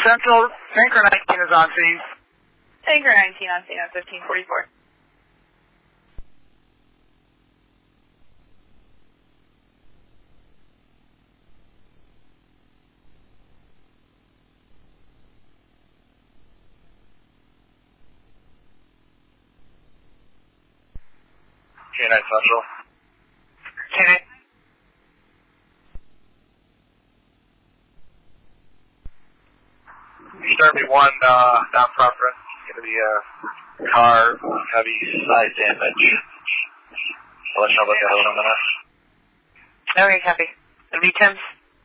Central, Tanker 19 is on scene. Tanker 19 on scene at 1544. K9 Central. K9. Derby 1, non-preference. Going to be a car, heavy side damage. I'll let you know about that in a minute. Okay, copy. It'll be Tim's.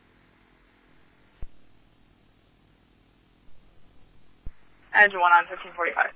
Edge 1 on 1545.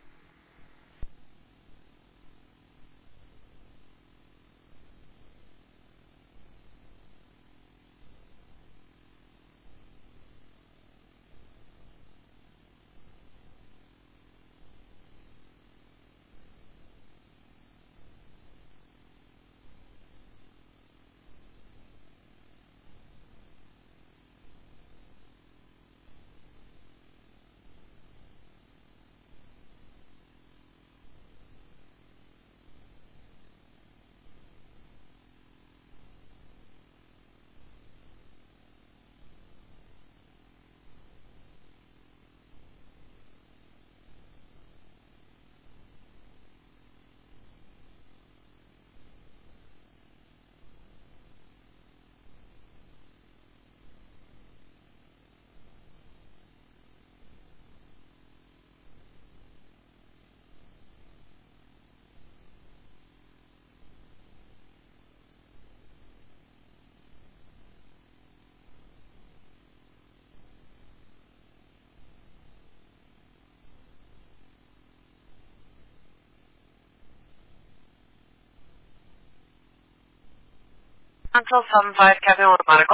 Central 75, Kevin with medical.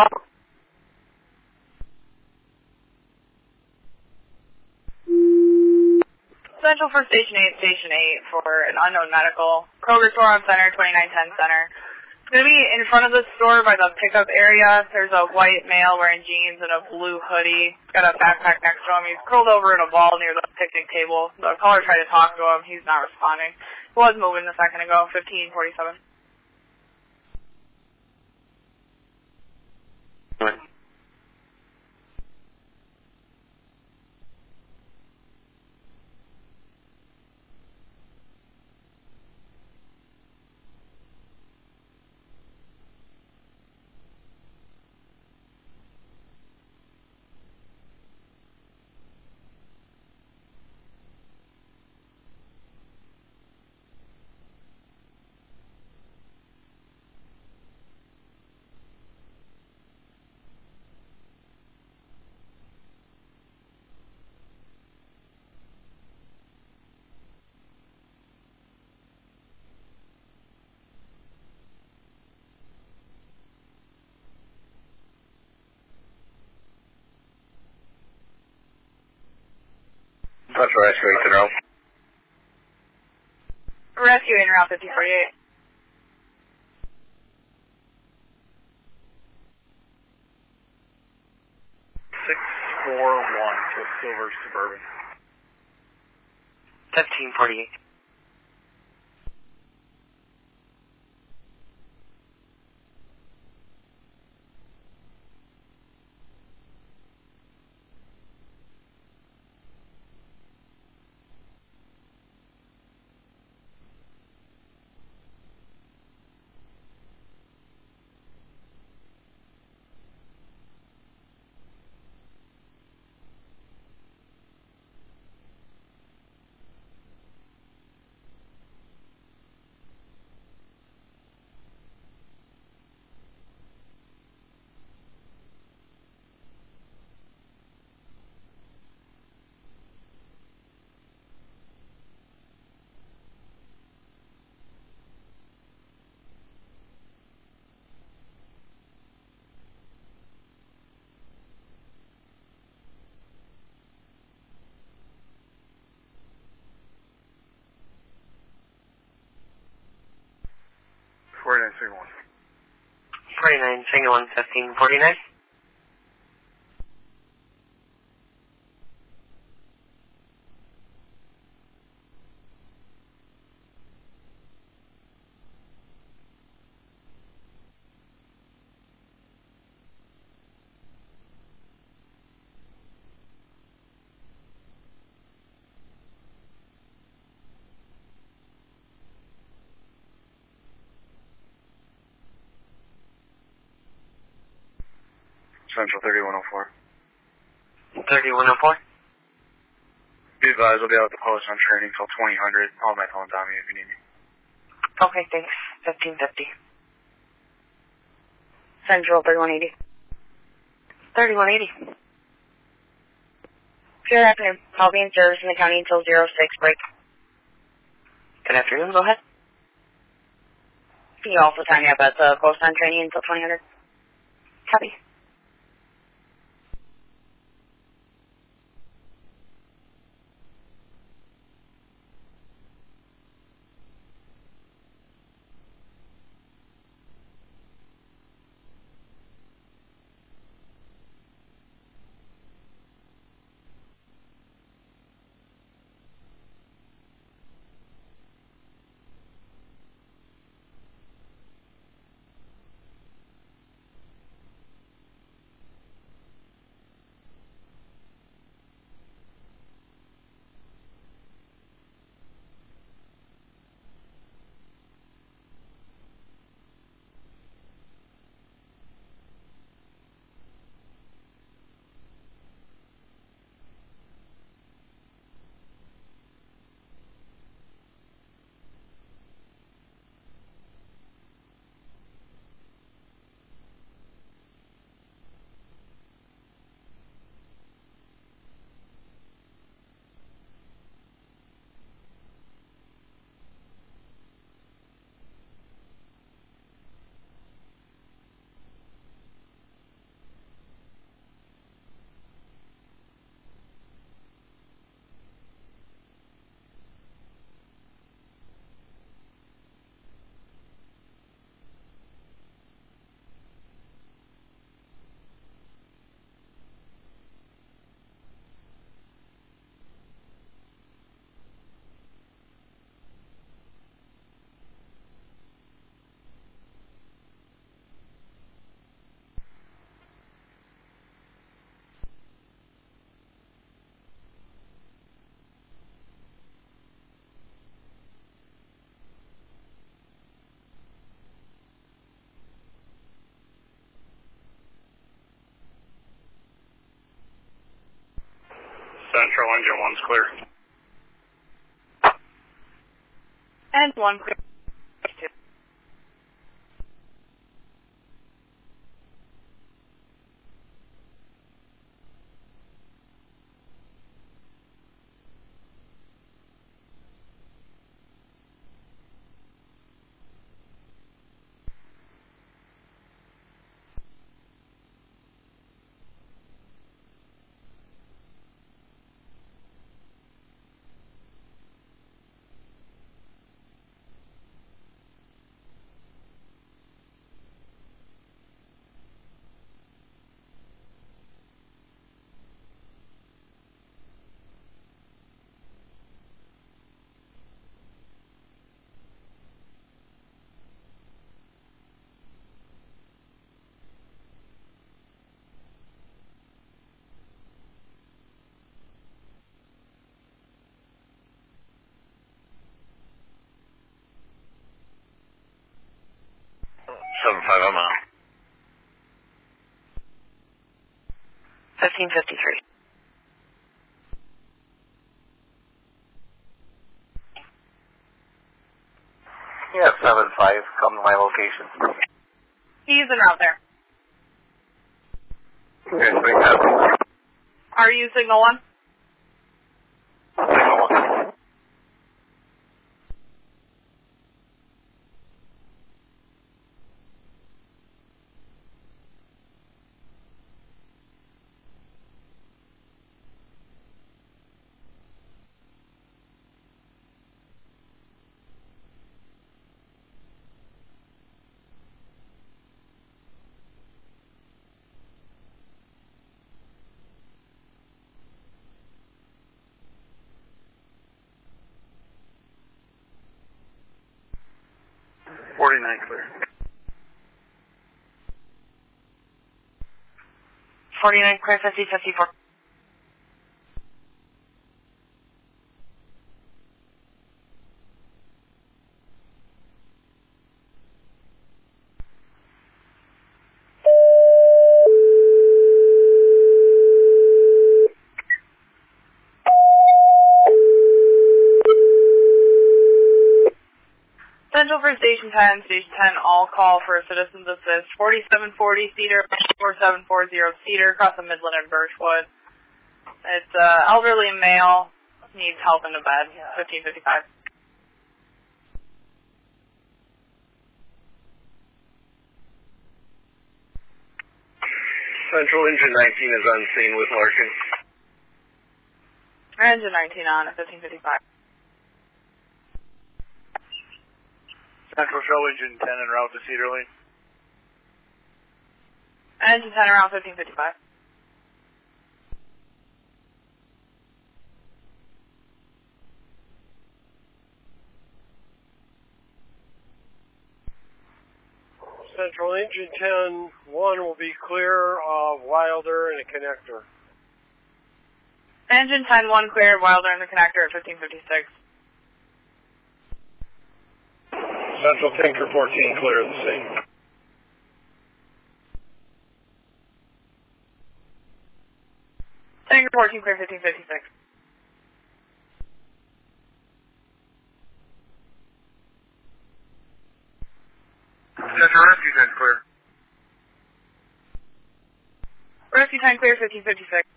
Central for Station 8 for an unknown medical. Kroger store on center, 2910 center. It's going to be in front of the store by the pickup area. There's a white male wearing jeans and a blue hoodie. He's got a backpack next to him. He's curled over in a ball near the picnic table. The caller tried to talk to him. He's not responding. He was moving a second ago, 1547. Central Rescue 8 to know. Rescue in Route 5048. to Silver Suburban. 1548. Single 49, single 1, 1549. Central 3104. 3104? Be advised, I'll be out at the post on training till 2000. All my phone's on me if you need me. Okay, thanks. 1550. Central 3180. 3180. Good afternoon. I'll be in service in the county until 06 break. Good afternoon, go ahead. Can you also time me up at the post on training until 2000? Copy. Central engine 1's clear. And 1 clear. 2. Seven five, I'm out. 1553. Yeah, 7-5, come to my location. He's en route there. Okay, so we have Are you signal 1? signal 1. Clear. 49 clear, 5054. Central for Station 10. Station 10, all call for Citizens Assist. 4740 Cedar, 4740 Cedar, across the Midland and Birchwood. It's elderly male, needs help in the bed, 1555. Central Engine 19 is on scene with Larkin. Engine 19 on at 1555. Central show Engine 10 en route to Cedar Lane. Engine 10 around 1555. Central Engine 10, 1 will be clear of Wilder and a connector. Engine 10, 1 clear of Wilder and the connector at 1556. Central Tinker 14 clear of the scene. Tinker 14 clear 1556. Central Rescue 10 clear. Rescue 10 clear 1556.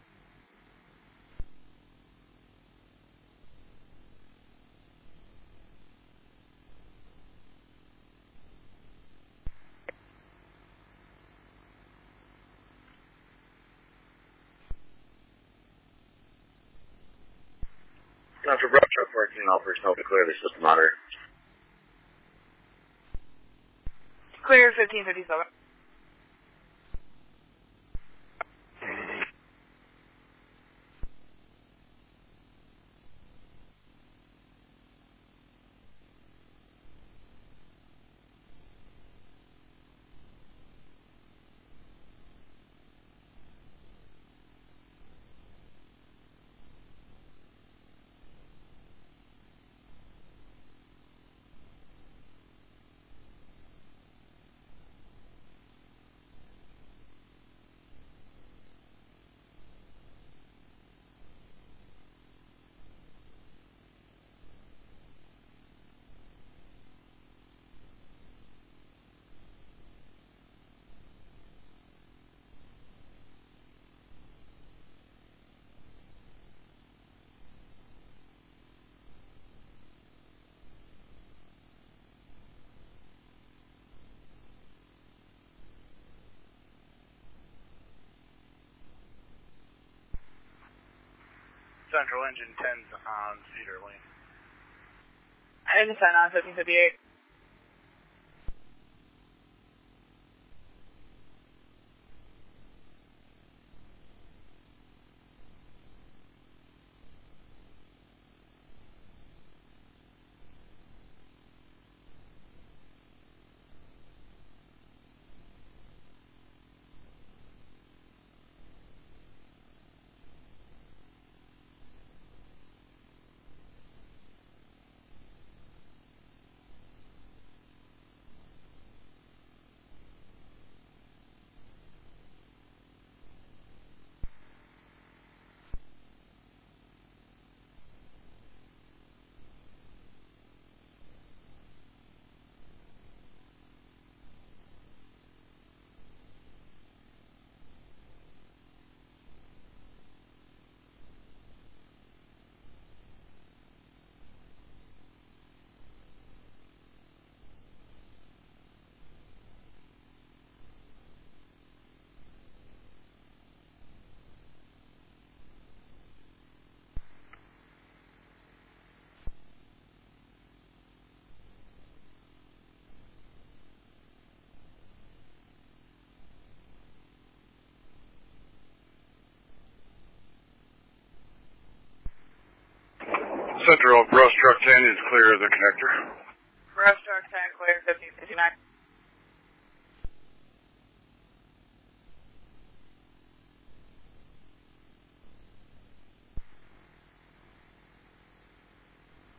Central Brush Truck 14 operational to clear the system monitor. Clear 1557. Central Engine 10's on Cedar Lane. Engine 10 on 1558. Central Brush Truck 10 is clear of the connector. Brush Truck 10 clear 1559.